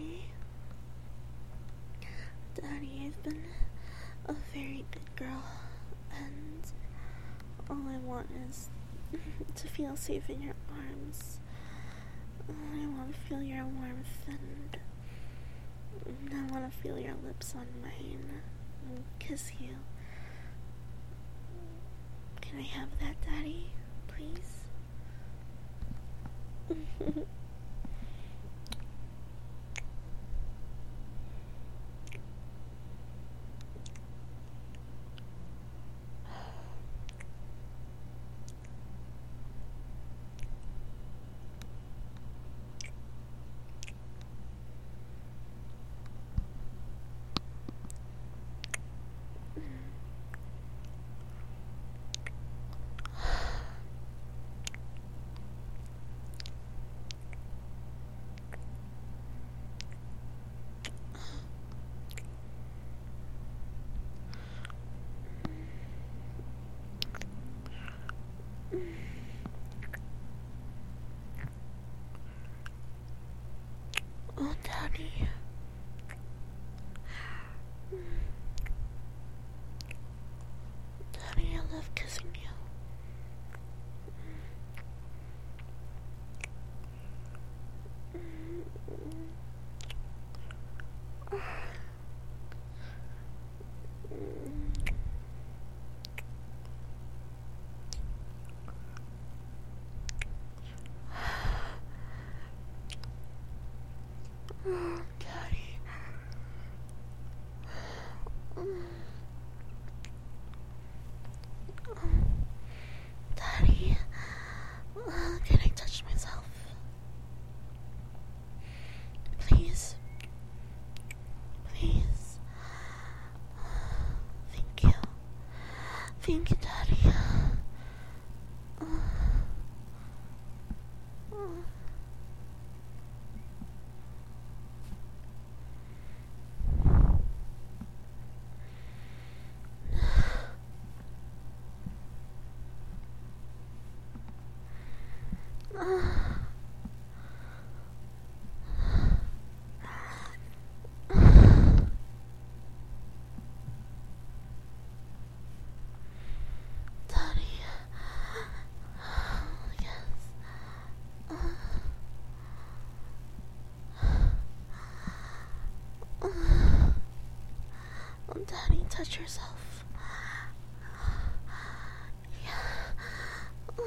Daddy. Daddy, I've been a very good girl, and all I want is to feel safe in your arms. I want to feel your warmth, and I want to feel your lips on mine and kiss you. Can I have that, Daddy? Please? Oh, Daddy. Daddy, I love kissing you. Oh, Daddy. Daddy, can I touch myself? Please. Please. Thank you. Thank you, Daddy. Daddy. Yes. Oh, Daddy, touch yourself. Yeah.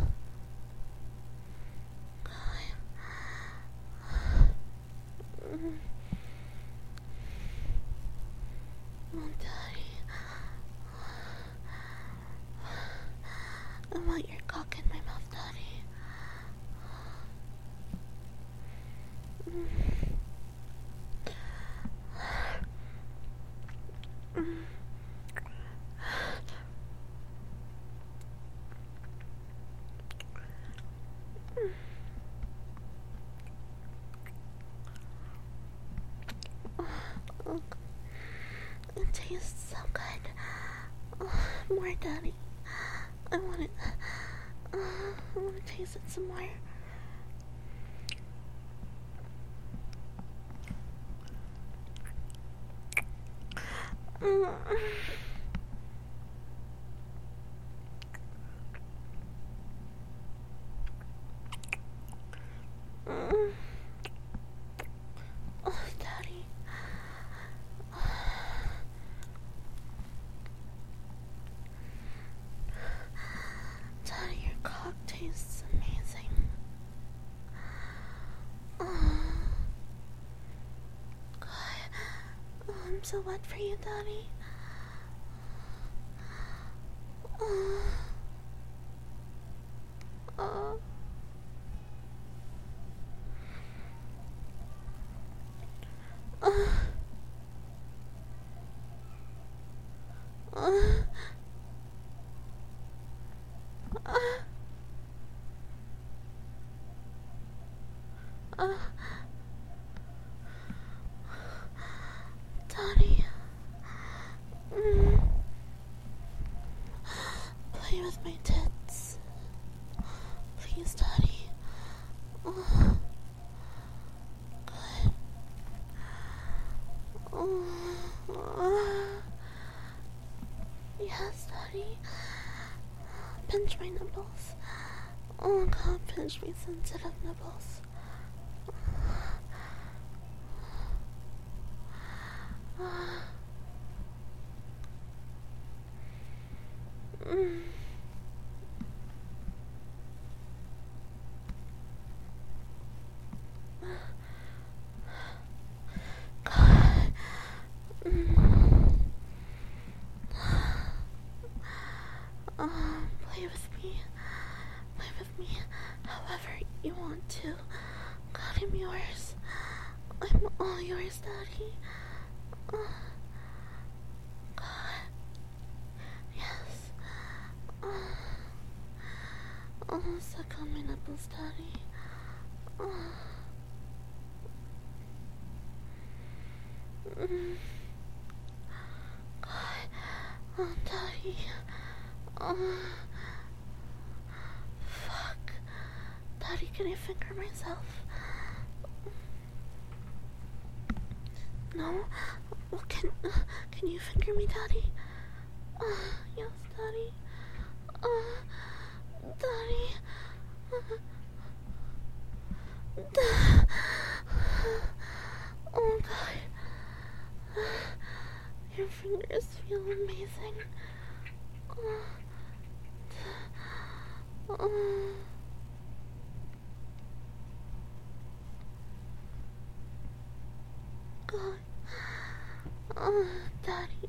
Oh, Daddy. I want your cock in my mouth, Daddy. Oh, it tastes so good. More, Daddy. I want it. I want to taste it some more. Oh, Daddy. Daddy, your cock tastes amazing. God. I'm so wet for you, Daddy. Daddy. Play with my tits. Please, Daddy. Good. pinch my nipples. Oh god, pinch my sensitive nipples. Play with me. Play with me however you want to. God, I'm yours. I'm all yours, Daddy. God. Yes. Suck on my nipples, Daddy. God. Daddy. Fuck. Daddy, can I finger myself? No? Well, can you finger me, Daddy? Yes, Daddy. Daddy. Oh, God. Your fingers feel amazing. God. Daddy.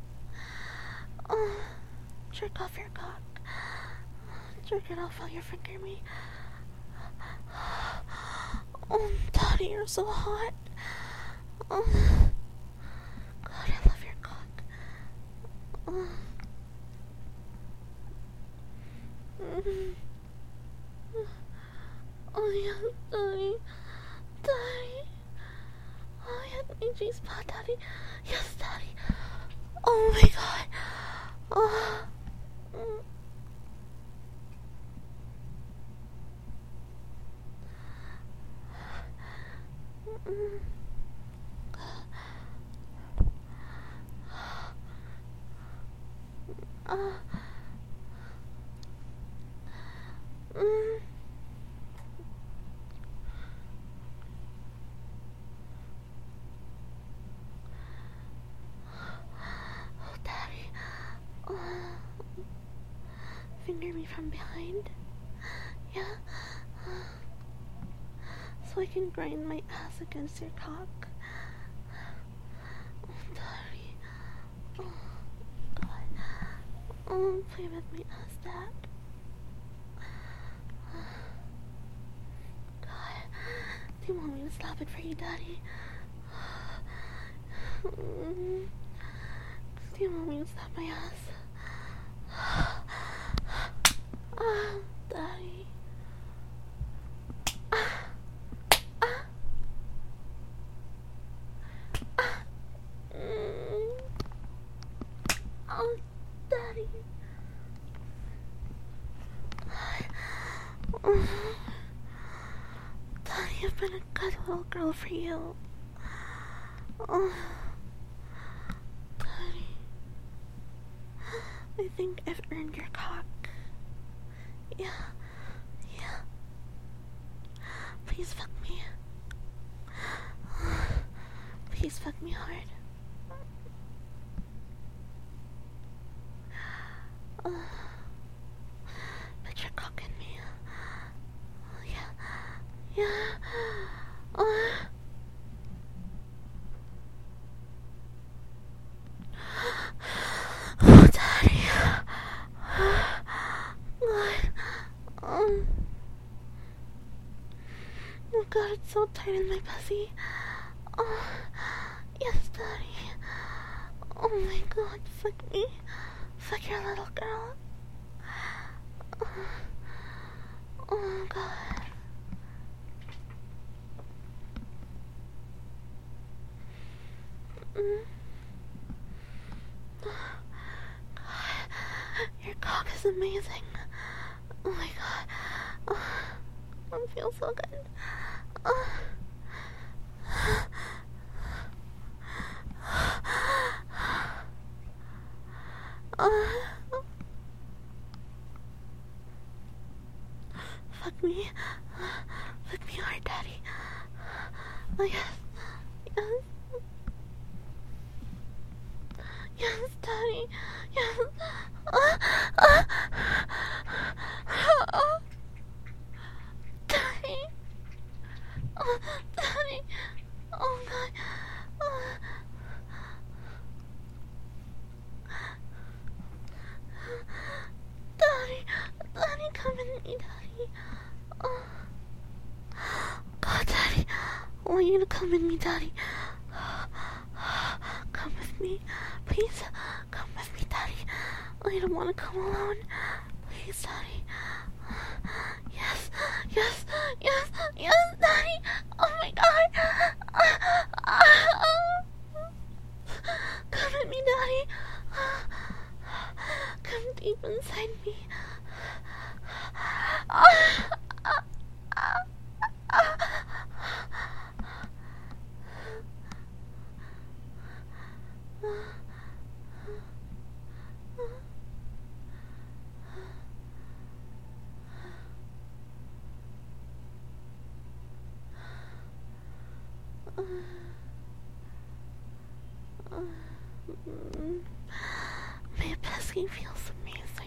Jerk off your cock. Jerk it off while you finger me. Oh, Daddy, you're so hot. God, I love your cock. Oh, yes, Daddy. Daddy. Oh, yes, my G-spot, Daddy. Yes, Daddy. Oh, my God. Oh. Daddy. Finger me from behind. Yeah. So I can grind my ass against your cock. Oh, Daddy. Oh, God. Oh, play with my ass, Dad. God. Do you want me to stop it for you, Daddy? Do you want me to stop my ass? Daddy. Oh, Daddy. Daddy, I've been a good little girl for you. Daddy. I think I've earned your cock. Yeah. Please fuck me. Please fuck me hard. Put your cock in me. Yeah. Oh, Daddy. Oh, God, it's so tight in my pussy. Oh, yes, Daddy. Oh my God, fuck me. Fuck your little girl. Oh, God. Your cock is amazing. Oh my God. I feel so good. Oh, yes. Yes. Yes, Daddy. Yes. Daddy. Daddy. Oh, God. Daddy. Daddy, come with me, Daddy. God, Daddy. I want you to come with me, Daddy. Come with me. Please, come with me, Daddy. I don't want to come alone. Please, Daddy. Yes, yes, yes, yes, Daddy. Oh my God. Come with me, Daddy. Come deep inside me. My pussy feels amazing.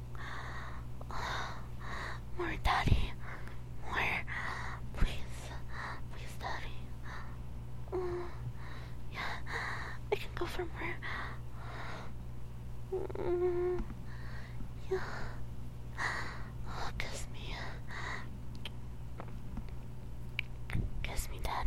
More, Daddy. More. Please. Please, Daddy. Yeah. I can go for more. Yeah. Oh, kiss me. Kiss me, Daddy.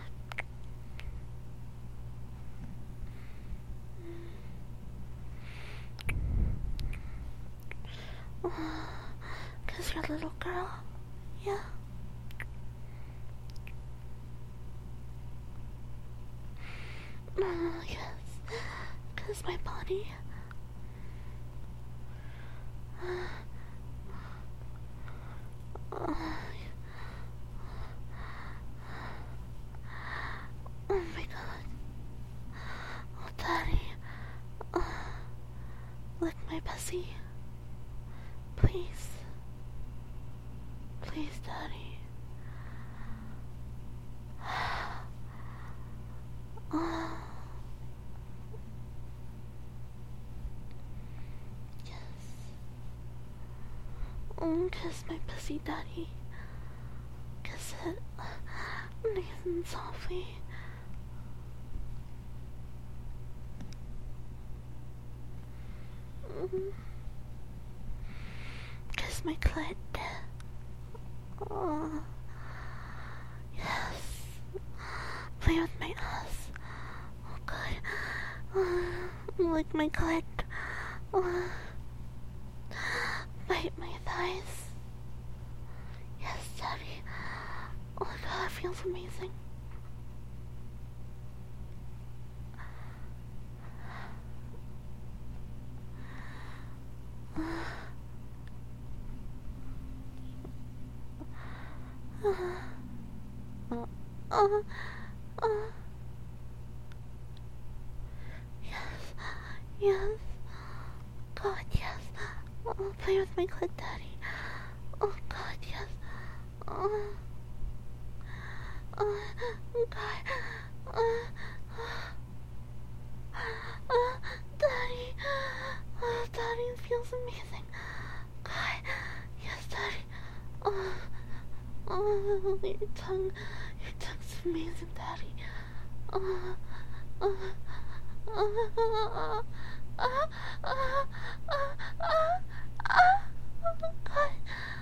Cause you're a little girl. Yeah. Yes. Cause my body. Oh my God. Oh, Daddy. Lick my pussy. Please. Please, Daddy. Yes. Kiss my pussy, Daddy. Kiss it. Nice and softly. Kiss my clit. Oh, yes. Play with my ass. Oh, God. Lick my clit. Bite my thighs. Yes, Daddy. Oh, God, it feels amazing. Yes, yes. God, yes. Oh, play with my clit, Daddy. Oh, God, yes. Oh, God. Daddy. Oh, Daddy, it feels amazing. God, yes, Daddy. Your tongue's amazing, Daddy. God.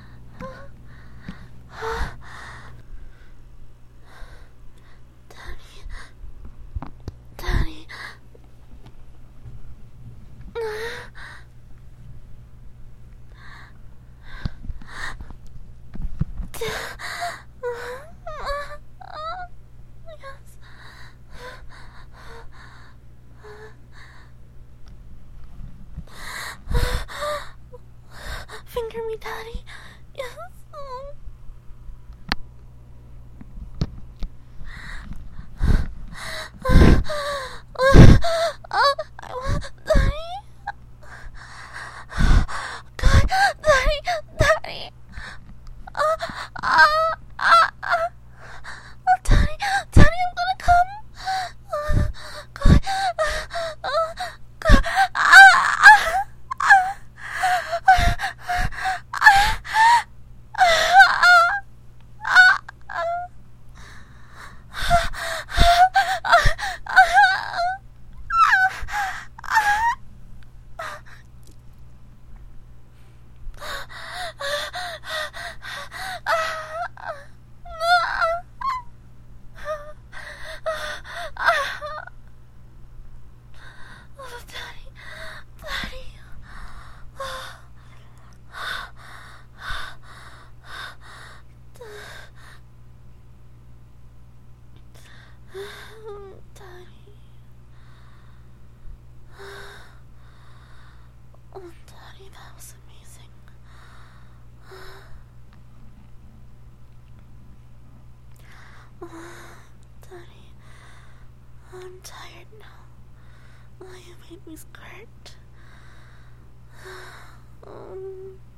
Daddy. Daddy. Yes. Finger me, Daddy. Yes. was amazing. Daddy, I'm tired now. You made me squirt.